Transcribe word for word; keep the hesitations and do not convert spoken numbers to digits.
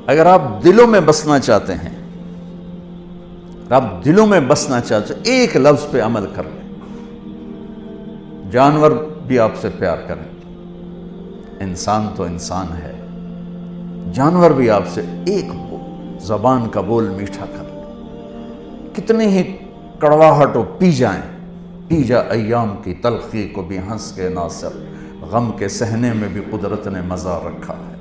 अगर आप दिलों में बसना चाहते हैं, आप दिलों में बसना चाहते हैं, एक लफ्ज पे अमल कर लें। जानवर भी आपसे प्यार करें, इंसान तो इंसान है, जानवर भी आपसे एक जबान का बोल मीठा कर ले। कितने ही कड़वाहट हो पी जाएं, पी जा अय्याम की तलखी को भी हंस के नासिर, गम के सहने में भी कुदरत ने मजा रखा है।